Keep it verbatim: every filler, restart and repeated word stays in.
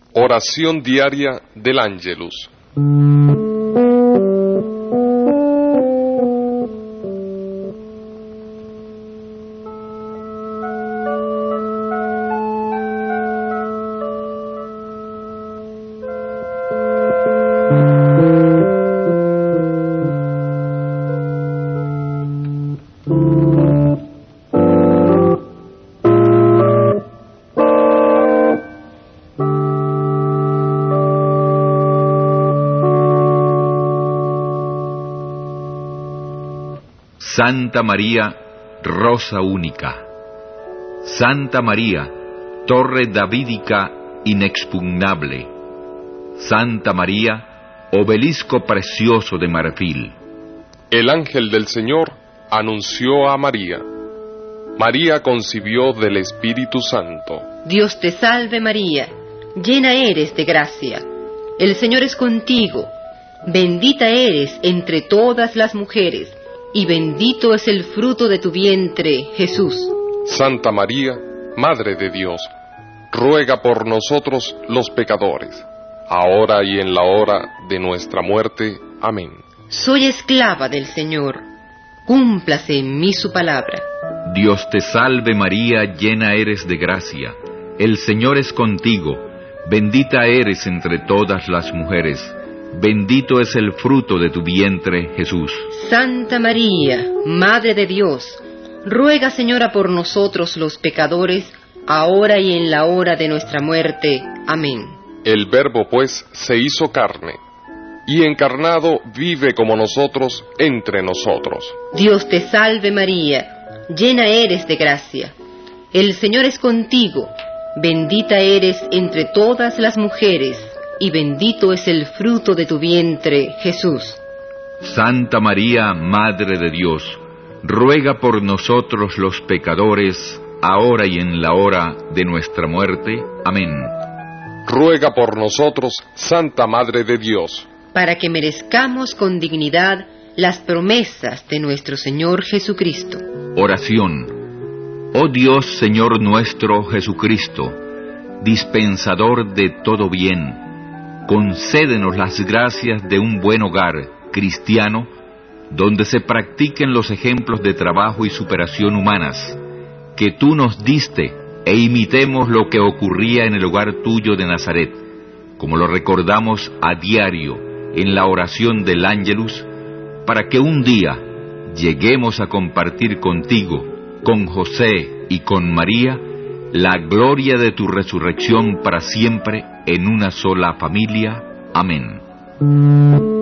Oración diaria del Ángelus. Santa María, Rosa única. Santa María, torre davídica inexpugnable. Santa María, obelisco precioso de marfil. El ángel del Señor anunció a María. María concibió del Espíritu Santo. Dios te salve María, llena eres de gracia. El Señor es contigo. Bendita eres entre todas las mujeres, y bendito es el fruto de tu vientre, Jesús. Santa María, Madre de Dios, ruega por nosotros los pecadores, ahora y en la hora de nuestra muerte. Amén. Soy esclava del Señor, cúmplase en mí su palabra. Dios te salve María, llena eres de gracia. El Señor es contigo, bendita eres entre todas las mujeres. Bendito es el fruto de tu vientre, Jesús. Santa María, Madre de Dios, ruega, Señora, por nosotros los pecadores, ahora y en la hora de nuestra muerte. Amén. El Verbo, pues, se hizo carne, y encarnado vive como nosotros entre nosotros. Dios te salve María, llena eres de gracia. El Señor es contigo, bendita eres entre todas las mujeres, y bendito es el fruto de tu vientre, Jesús. Santa María, Madre de Dios, ruega por nosotros los pecadores, ahora y en la hora de nuestra muerte. Amén. Ruega por nosotros, Santa Madre de Dios, para que merezcamos con dignidad las promesas de nuestro Señor Jesucristo. Oración. Oh Dios, Señor nuestro Jesucristo, dispensador de todo bien, concédenos las gracias de un buen hogar cristiano, donde se practiquen los ejemplos de trabajo y superación humanas, que tú nos diste, e imitemos lo que ocurría en el hogar tuyo de Nazaret, como lo recordamos a diario en la oración del Ángelus, para que un día lleguemos a compartir contigo, con José y con María, la gloria de tu resurrección para siempre en una sola familia. Amén.